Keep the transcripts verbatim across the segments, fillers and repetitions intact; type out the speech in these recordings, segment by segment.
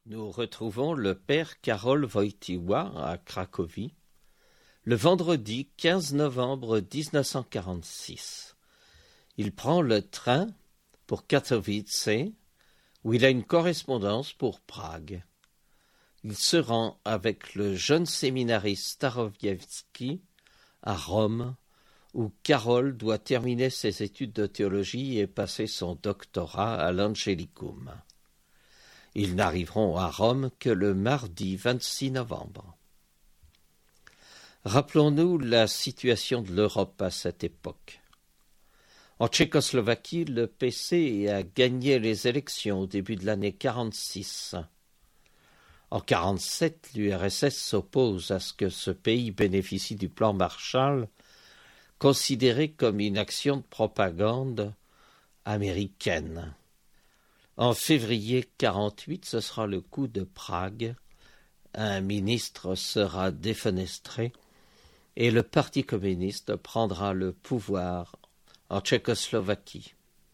Nous retrouvons le père Karol Wojtyła à Cracovie, le vendredi quinze novembre mille neuf cent quarante-six. Il prend le train pour Katowice, où il a une correspondance pour Prague. Il se rend avec le jeune séminariste Starowiecki à Rome, où Karol doit terminer ses études de théologie et passer son doctorat à l'Angelicum. Ils n'arriveront à Rome que le mardi vingt-six novembre. Rappelons-nous la situation de l'Europe à cette époque. En Tchécoslovaquie, le P C a gagné les élections au début de l'année quarante-six. En quarante-sept, l'U R S S s'oppose à ce que ce pays bénéficie du plan Marshall, considéré comme une action de propagande américaine. En février quarante-huit, ce sera le coup de Prague. Un ministre sera défenestré et le Parti communiste prendra le pouvoir en Tchécoslovaquie.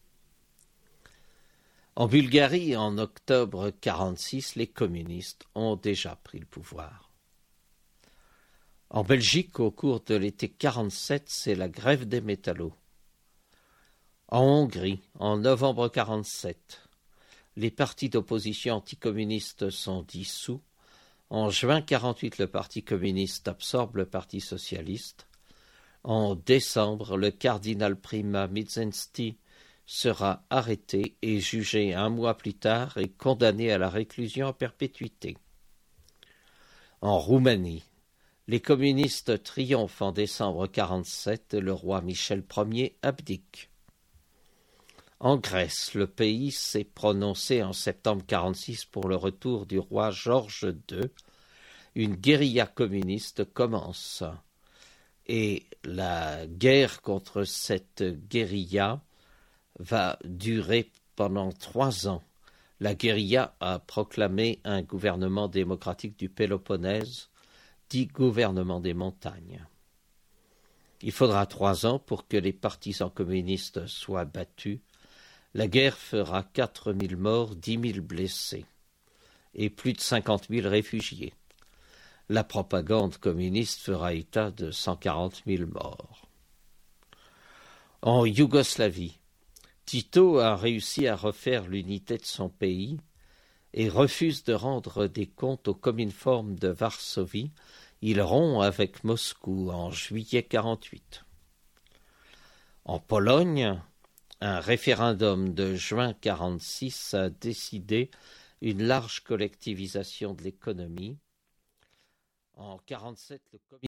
En Bulgarie, en octobre quarante-six, les communistes ont déjà pris le pouvoir. En Belgique, au cours de l'été quarante-sept, c'est la grève des métallos. En Hongrie, en novembre quarante-sept, les partis d'opposition anticommunistes sont dissous. En juin quarante-huit, le Parti communiste absorbe le Parti socialiste. En décembre, le cardinal Prima Mizensty sera arrêté et jugé un mois plus tard et condamné à la réclusion à perpétuité. En Roumanie, les communistes triomphent en décembre quarante-sept et le roi Michel Ier abdique. En Grèce, le pays s'est prononcé en septembre quarante-six pour le retour du roi Georges deux. Une guérilla communiste commence et la guerre contre cette guérilla va durer pendant trois ans. La guérilla a proclamé un gouvernement démocratique du Péloponnèse, dit gouvernement des montagnes. Il faudra trois ans pour que les partisans communistes soient battus. La guerre fera quatre mille morts, dix mille blessés et plus de cinquante mille réfugiés. La propagande communiste fera état de cent quarante mille morts. En Yougoslavie, Tito a réussi à refaire l'unité de son pays et refuse de rendre des comptes au Cominform de Varsovie. Il rompt avec Moscou en juillet quarante-huit. En Pologne, un référendum de juin quarante-six a décidé une large collectivisation de l'économie. En quarante-sept, le